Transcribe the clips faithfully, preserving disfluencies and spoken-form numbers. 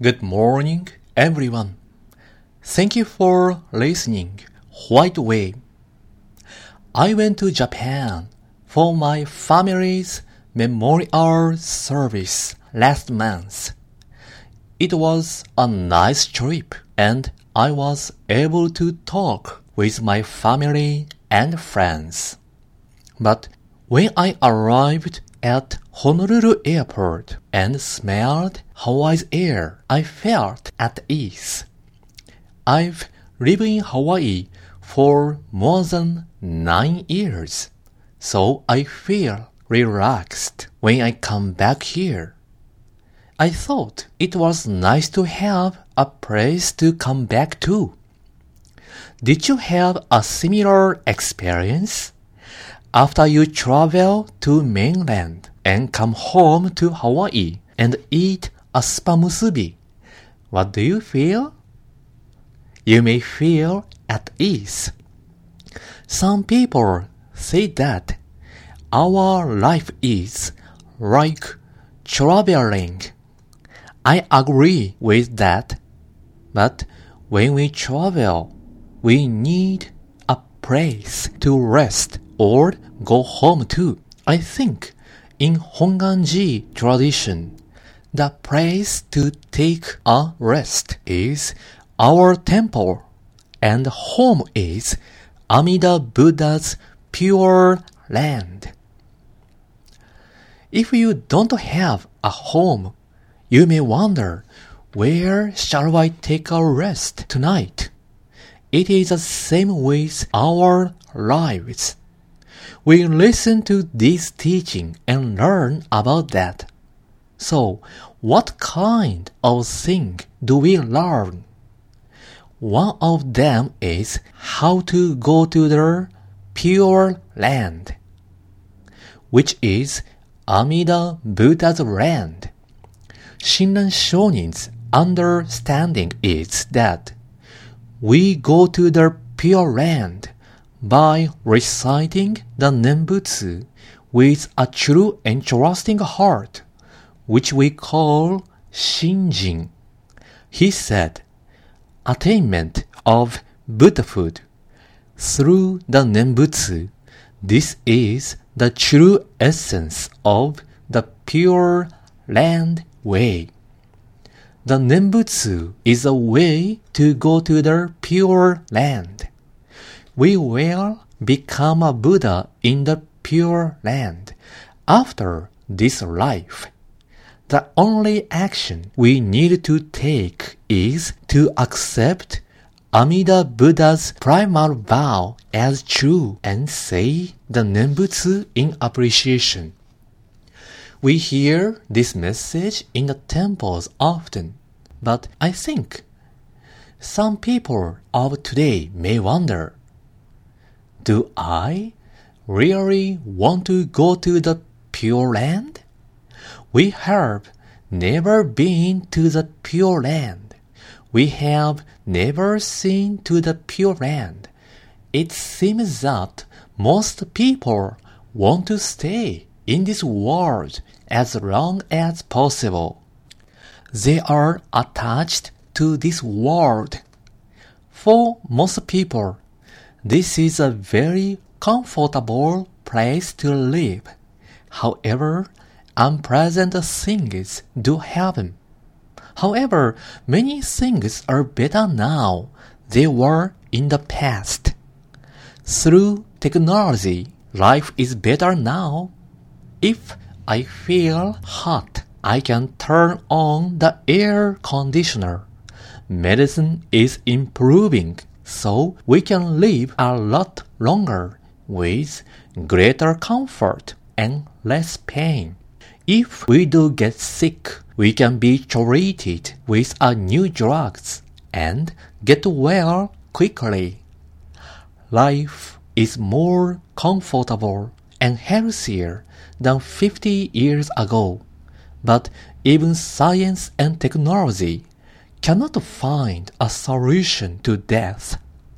Good morning, everyone. Thank you for listening. White Way. I went to Japan for my family's memorial service last month. It was a nice trip, and I was able to talk with my family and friends. But when I arrived at Honolulu Airport and smelled Hawaii's air, I felt at ease. I've lived in Hawaii for more than nine years, so I feel relaxed when I come back here. I thought it was nice to have a place to come back to. Did you have a similar experience? After you travel to mainland and come home to Hawaii and eat a spa musubi, what do you feel? You may feel at ease. Some people say that our life is like traveling. I agree with that. But when we travel, we need a place to rest or go home to. I think in Honganji tradition, the place to take a rest is our temple, and home is Amida Buddha's pure land. If you don't have a home, you may wonder, where shall I take a rest tonight? It is the same with our lives. We listen to this teaching and learn about that. So, what kind of thing do we learn? One of them is how to go to the Pure Land, which is Amida Buddha's land. Shinran Shonin's understanding is that we go to the Pure Land by reciting the Nembutsu with a true and trusting heart, which we call Shinjin. He said, attainment of Buddhahood through the Nembutsu, this is the true essence of the Pure Land way. The Nembutsu is a way to go to the Pure Land. We will become a Buddha in the Pure Land after this life. The only action we need to take is to accept Amida Buddha's primal vow as true and say the Nembutsu in appreciation. We hear this message in the temples often, but I think some people of today may wonder, do I really want to go to the Pure Land? We have never been to the Pure Land. We have never seen to the Pure Land. It seems that most people want to stay in this world as long as possible. They are attached to this world. For most people, this is a very comfortable place to live. However, unpleasant things do happen. However, many things are better now than they were in the past. Through technology, life is better now. If I feel hot, I can turn on the air conditioner. Medicine is improving, so we can live a lot longer with greater comfort and less pain. If we do get sick, we can be treated with a new drugs and get well quickly. Life is more comfortable and healthier than fifty years ago, but even science and technology cannot find a solution to death.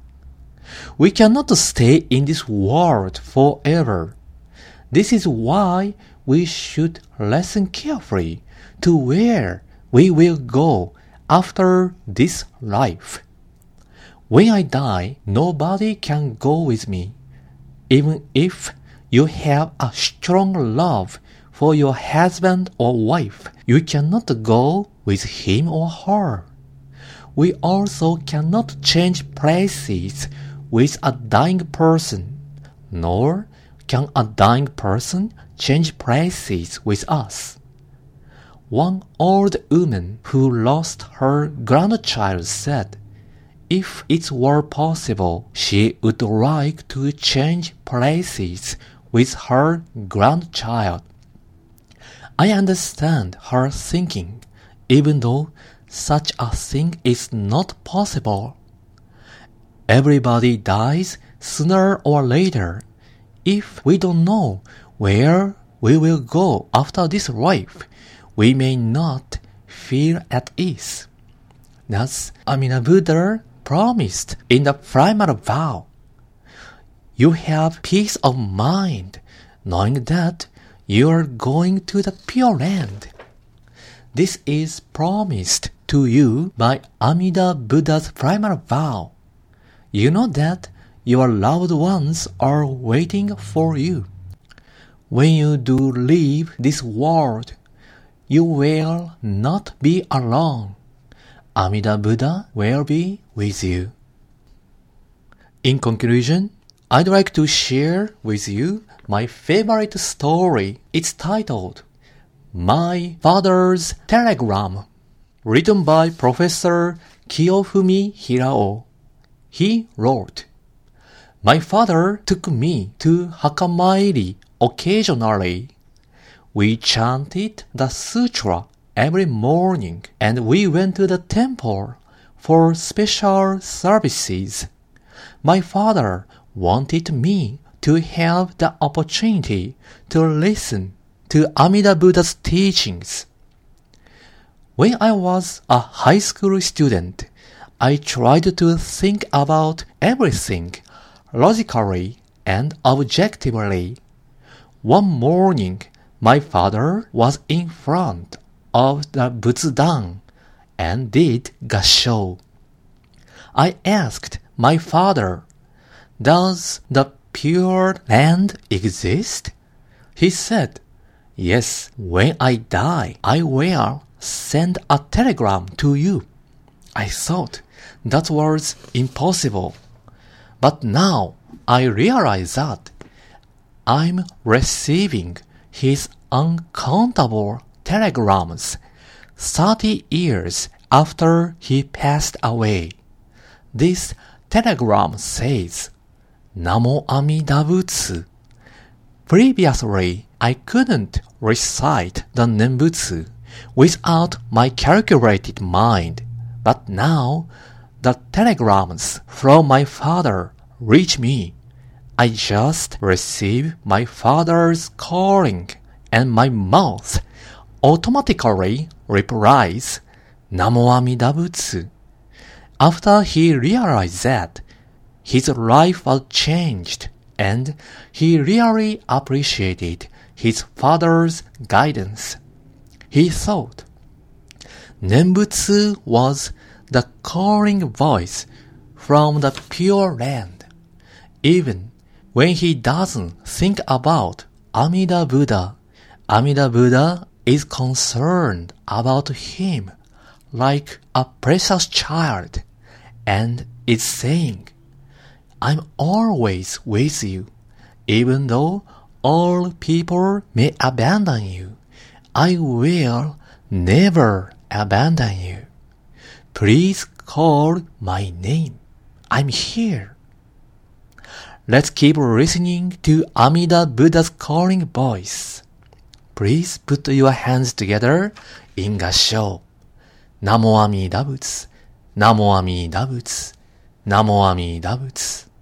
We cannot stay in this world forever. This is why we should listen carefully to where we will go after this life. When I die, nobody can go with me. Even if you have a strong love for your husband or wife, you cannot go with him or her. We also cannot change places with a dying person, nor can a dying person change places with us. One old woman who lost her grandchild said, if it were possible, she would like to change places with her grandchild. I understand her thinking, even though such a thing is not possible. Everybody dies sooner or later. If we don't know where we will go after this life, we may not feel at ease. Thus, Amida Buddha promised in the primal vow. You have peace of mind, knowing that you are going to the Pure Land. This is promised to you by Amida Buddha's primal vow. You know that your loved ones are waiting for you. When you do leave this world, you will not be alone. Amida Buddha will be with you. In conclusion, I'd like to share with you my favorite story. It's titled My Father's Telegram, written by Professor Kiyofumi Hirao. He wrote, My father took me to Hakamairi occasionally. We chanted the sutra every morning and we went to the temple for special services. My father wanted me to have the opportunity to listen to Amida Buddha's teachings. When I was a high school student, I tried to think about everything logically and objectively. One morning, my father was in front of the Butsudan and did gassho. I asked my father, Does the Pure Land exist? He said, Yes, when I die, I will send a telegram to you. I thought that was impossible. But now I realize that I'm receiving his uncountable telegrams thirty years after he passed away. This telegram says, Namo Amida Butsu. Previously, I couldn't recite the Nembutsu without my calculated mind, but now the telegrams from my father reach me. I just receive my father's calling, and my mouth automatically replies, Namo Amida Butsu. After he realized that, his life was changed, and he really appreciated his father's guidance. He thought, Nembutsu was the calling voice from the Pure Land. Even when he doesn't think about Amida Buddha, Amida Buddha is concerned about him like a precious child and is saying, I'm always with you. Even though all people may abandon you, I will never abandon you. Please call my name. I'm here. Let's keep listening to Amida Buddha's calling voice. Please put your hands together in gassho. Namo Amida Butsu, Namo Amida Butsu, Namo Amida Butsu.